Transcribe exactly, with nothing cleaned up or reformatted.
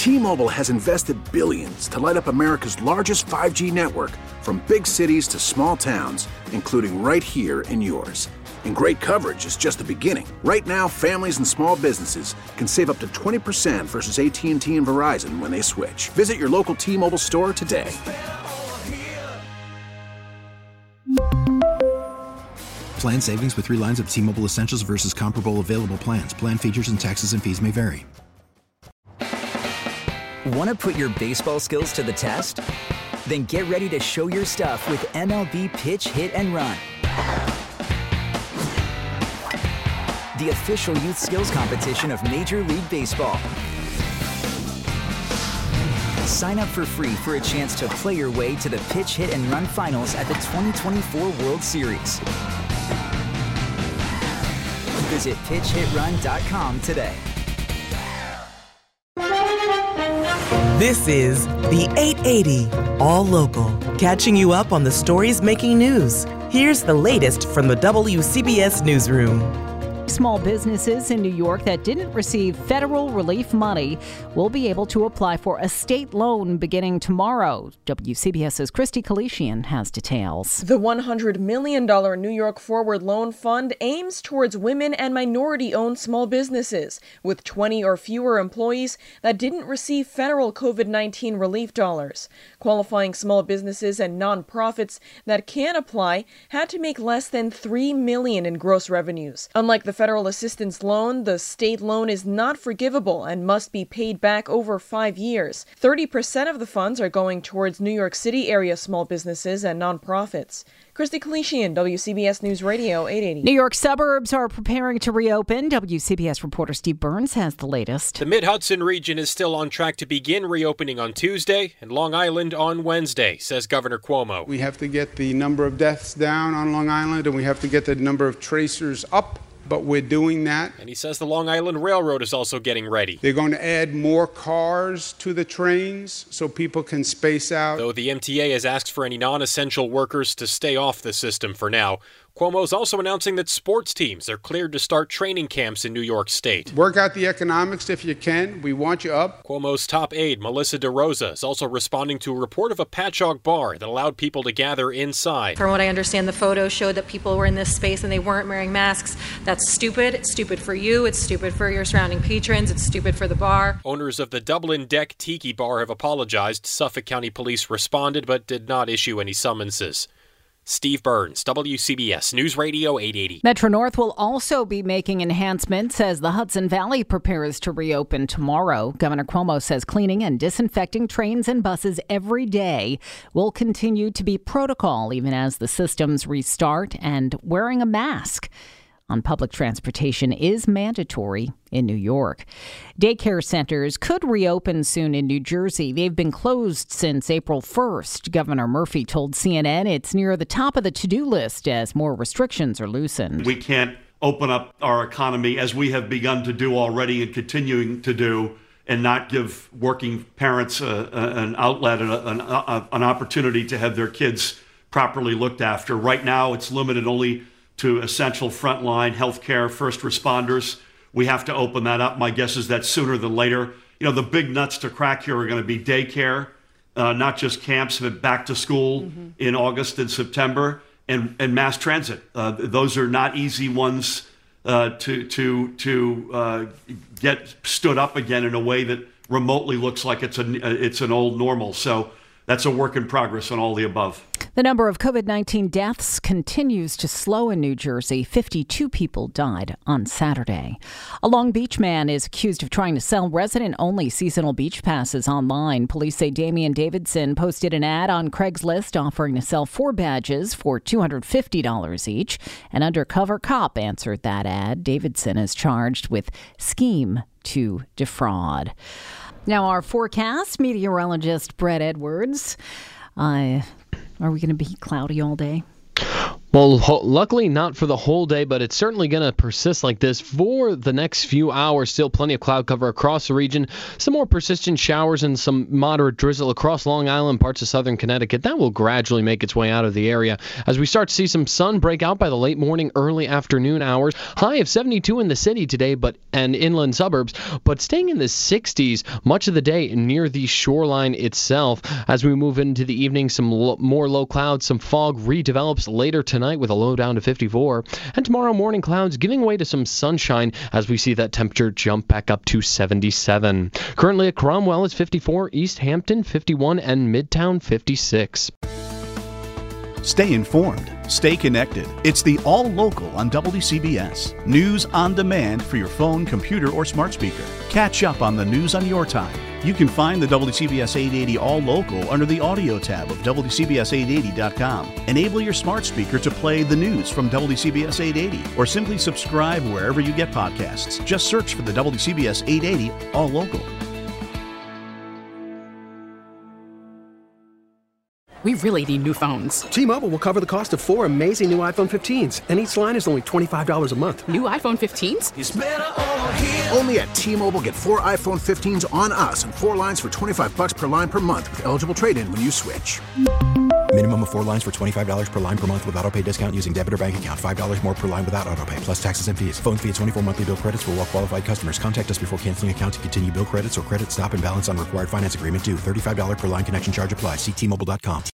T-Mobile has invested billions to light up America's largest five G network, from big cities to small towns, including right here in yours. And great coverage is just the beginning. Right now, families and small businesses can save up to twenty percent versus A T and T and Verizon when they switch. Visit your local T-Mobile store today. Plan savings with three lines of T-Mobile Essentials versus comparable available plans. Plan features and taxes and fees may vary. Want to put your baseball skills to the test? Then get ready to show your stuff with M L B Pitch, Hit, and Run. The official youth skills competition of Major League Baseball. Sign up for free for a chance to play your way to the Pitch, Hit, and Run finals at the twenty twenty-four World Series. Visit pitch hit run dot com today. This is the eight eighty All Local, catching you up on the stories making news. Here's the latest from the W C B S Newsroom. Small businesses in New York that didn't receive federal relief money will be able to apply for a state loan beginning tomorrow. WCBS's Christy Kalishian has details. The one hundred million dollars New York Forward Loan Fund aims towards women and minority-owned small businesses with twenty or fewer employees that didn't receive federal covid nineteen relief dollars. Qualifying small businesses and nonprofits that can apply had to make less than three million dollars in gross revenues. Unlike the federal assistance loan, the state loan is not forgivable and must be paid back over five years. thirty percent of the funds are going towards New York City area small businesses and nonprofits. Christy Kalishian, W C B S News Radio eight eighty. New York suburbs are preparing to reopen. W C B S reporter Steve Burns has the latest. The Mid-Hudson region is still on track to begin reopening on Tuesday and Long Island on Wednesday, says Governor Cuomo. We have to get the number of deaths down on Long Island, and we have to get the number of tracers up. But we're doing that. And he says the Long Island Railroad is also getting ready. They're going to add more cars to the trains so people can space out. Though the M T A has asked for any non-essential workers to stay off the system for now. Cuomo's also announcing that sports teams are cleared to start training camps in New York State. Work out the economics if you can. We want you up. Cuomo's top aide, Melissa DeRosa, is also responding to a report of a Patchogue bar that allowed people to gather inside. From what I understand, the photos showed that people were in this space and they weren't wearing masks. That's stupid. It's stupid for you. It's stupid for your surrounding patrons. It's stupid for the bar. Owners of the Dublin Deck Tiki Bar have apologized. Suffolk County Police responded but did not issue any summonses. Steve Burns, W C B S News Radio eight eighty. Metro North will also be making enhancements as the Hudson Valley prepares to reopen tomorrow. Governor Cuomo says cleaning and disinfecting trains and buses every day will continue to be protocol even as the systems restart, and wearing a mask on public transportation is mandatory in New York. Daycare centers could reopen soon in New Jersey. They've been closed since April first. Governor Murphy told C N N it's near the top of the to-do list as more restrictions are loosened. We can't open up our economy as we have begun to do already and continuing to do and not give working parents uh, an outlet and an, an opportunity to have their kids properly looked after. Right now, it's limited only to essential frontline healthcare, first responders. We have to open that up. My guess is that sooner than later. You know, the big nuts to crack here are going to be daycare, uh, not just camps, but back to school mm-hmm. in August and September, and, and mass transit. Uh, those are not easy ones uh, to to to uh, get stood up again in a way that remotely looks like it's a it's an old normal. So that's a work in progress on all the above. The number of covid nineteen deaths continues to slow in New Jersey. fifty-two people died on Saturday. A Long Beach man is accused of trying to sell resident-only seasonal beach passes online. Police say Damian Davidson posted an ad on Craigslist offering to sell four badges for two hundred fifty dollars each. An undercover cop answered that ad. Davidson is charged with scheme to defraud. Now our forecast, meteorologist Brett Edwards. Uh, are we going to be cloudy all day? Well, ho- luckily not for the whole day, but it's certainly going to persist like this for the next few hours. Still plenty of cloud cover across the region. Some more persistent showers and some moderate drizzle across Long Island, parts of southern Connecticut. That will gradually make its way out of the area as we start to see some sun break out by the late morning, early afternoon hours. High of seventy-two in the city today, but and inland suburbs, but staying in the sixties much of the day near the shoreline itself. As we move into the evening, some lo- more low clouds, some fog redevelops later tonight with a low down to fifty-four, and tomorrow morning clouds giving way to some sunshine as we see that temperature jump back up to seventy-seven. Currently at Cromwell is fifty-four, East Hampton fifty-one, and Midtown fifty-six. Stay informed. Stay connected. It's the All Local on W C B S. News on demand for your phone, computer, or smart speaker. Catch up on the news on your time. You can find the W C B S eight eighty All Local under the audio tab of W C B S eight eighty dot com. Enable your smart speaker to play the news from W C B S eight eighty, or simply subscribe wherever you get podcasts. Just search for the W C B S eight eighty All Local. We really need new phones. T-Mobile will cover the cost of four amazing new iPhone fifteens, and each line is only twenty-five dollars a month. New iPhone fifteens? It's better over here. Only at T-Mobile, get four iPhone fifteens on us and four lines for twenty-five dollars per line per month with eligible trade-in when you switch. Minimum of four lines for twenty-five dollars per line per month with autopay discount using debit or bank account. five dollars more per line without autopay, plus taxes and fees. Phone fee at twenty-four monthly bill credits for well-qualified customers. Contact us before canceling account to continue bill credits or credit stop and balance on required finance agreement due. thirty-five dollars per line connection charge applies. See T Mobile dot com.